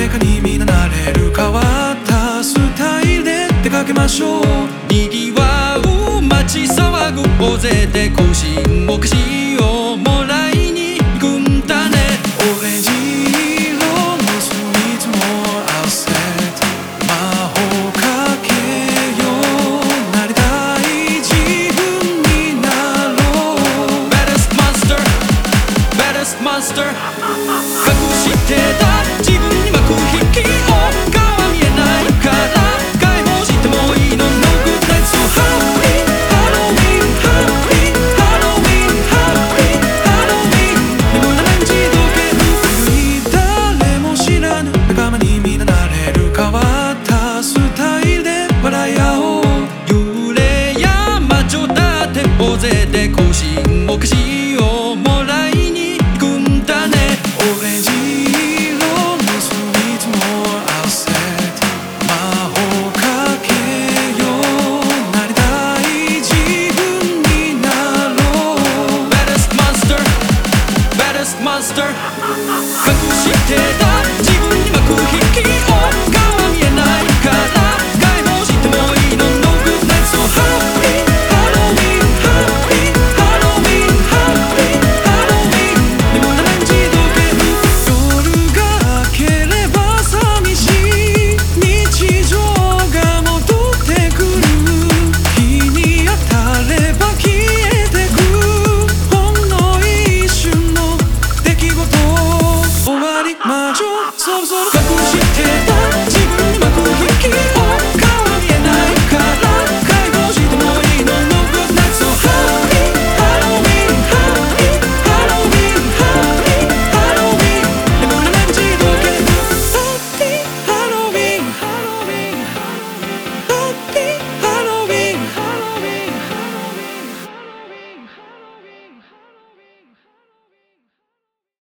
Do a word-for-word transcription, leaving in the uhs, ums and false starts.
誰かにみんななれる変わったスタイルで出かけましょう。にぎわう街騒ぐ大勢で更新目視をもらいに行くんだね。オレンジ色のスイーツも合わせて魔法かけよう。なりたい自分になろう。 Baddest Monster Baddest Monster 隠してた自分に巻く引きを顔は見えないから解放してもいいの No good night so happy Halloween happy Halloween happy Halloween 眠らない打ち解ける誰も知らぬ仲間にみんななれる変わったスタイルで笑い合おう。幽霊や魔女だって大勢で更新目視をもらいに行くんだね。オレンジ色のスイーツも合わせて魔法かけよう。なりたい自分になろう。 Baddest Monster Baddest Monster 隠してた自分に巻く引き